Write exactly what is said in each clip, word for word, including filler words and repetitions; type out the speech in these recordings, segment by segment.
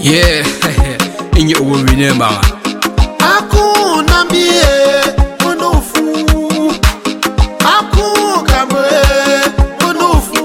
Yeah, in your own remember. Aku nambie unufu. Aku kamwe unufu.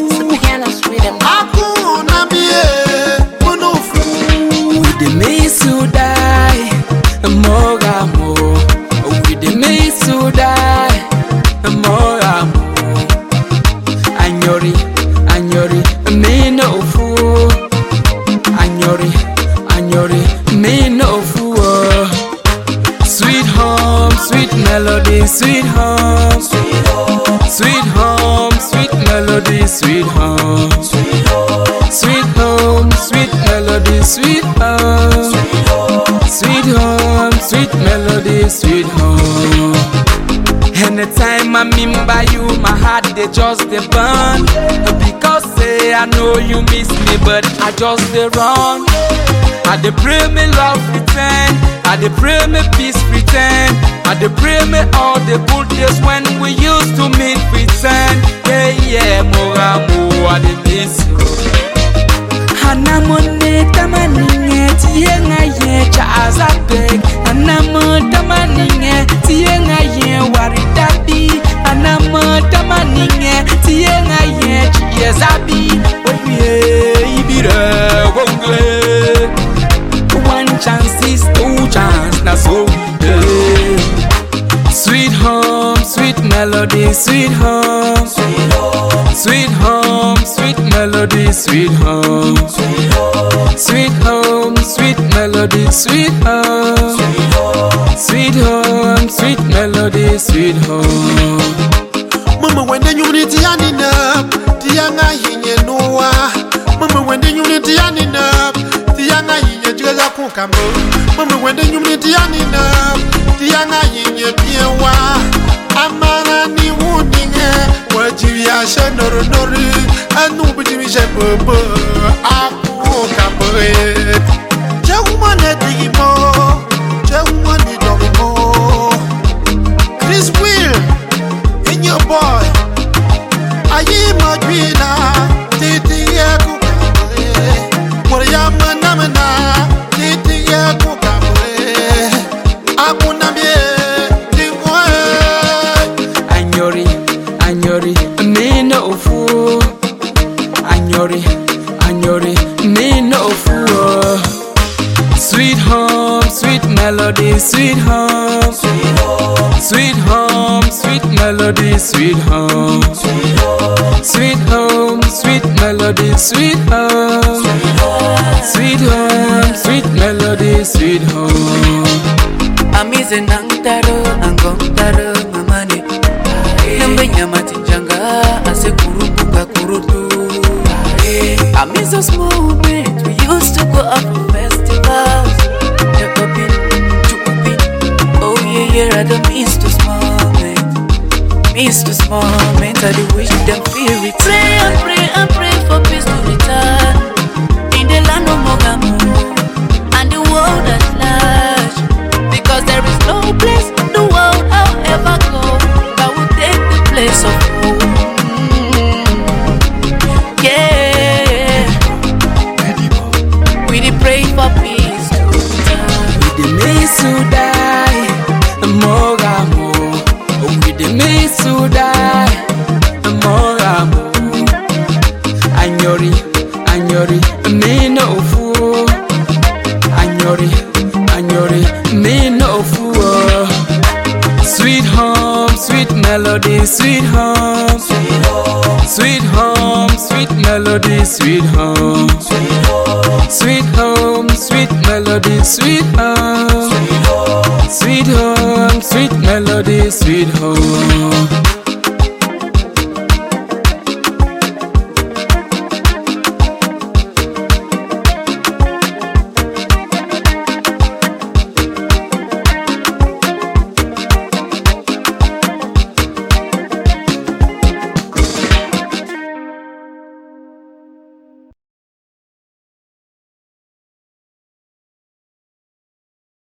Aku nambie unufu. With the mace who die, more more. With the mace who die, more more. Anyori, anyori, me no fool. Anyori, anyori, me no fool. Sweet home, sweet melody, sweet home, sweet home, sweet home, sweet melody, sweet home, sweet home, sweet home, sweet melody, sweet home, sweet home, sweet melody, sweet home. Anytime I remember you, my heart they just they burn. Because say I know you miss me, but I just they run. I dey pray me love return, I dey pray me peace return, I dey pray me all the good days when we used to meet return. Yeah, yeah, more more I dey miss you. Hanamone tamaninge tienga ye cha azabek. Hanamo tamaninge tienga ye waridabi. Hanamo tamaninge tienga ye chiezabi. Oh yeah, ibira wongle. One chance is two chance, now so yeah. Sweet home, sweet melody, sweet home, sweet home, sweet home, sweet melody, sweet home, sweet home, sweet home, sweet melody, sweet home, sweet home, sweet melody, sweet home. Mama when the unity anina, tianga hinye noa. Mama when the unity anina, tianga hinye jela kukambo. Mama when the unity anina, tianga hinye piewa. Amana ni wuninge, wajivya shenoro nori, anu bujimi shebobo, aku kamboe. Jehumane digimo, Jehumane dogimo. Chris Will, in your boy, ayi madwina, titi ya kukamboe. Wariyama namana, titi ya kukamboe. Aku nambie. Anyori, anyori, me no fool. Anyori, anyori, me no fool. Sweet home, sweet melody, sweet home, sweet home, sweet home, sweet melody, sweet home, sweet home, sweet home, sweet melody, sweet home, sweet home, sweet melody, sweet home. Amize nangtaro, angongtaro, mamane. Nambe nyamati janga, ase kurubuka kurutu. I miss those moments we used to go out for festivals. Never been to be. Oh yeah, yeah, I don't miss those moments. Miss those moments, I do wish them feel it. Pray and pray and pray for peace to return in the land of Mogamu and the world at large. Because there is no place in the world I'll ever go that will take the place of home. Yeah, we did pray for peace to return. With the mace who die, more more. With the mace who die, more more. Anyori, anyori, me no fool. Anyori, anyori, me no fool. Sweet home, sweet melody, sweet home, sweet home, sweet home, sweet melody, sweet home, sweet home, sweet home, sweet melody, sweet home, sweet home, sweet home, sweet melody, sweet home.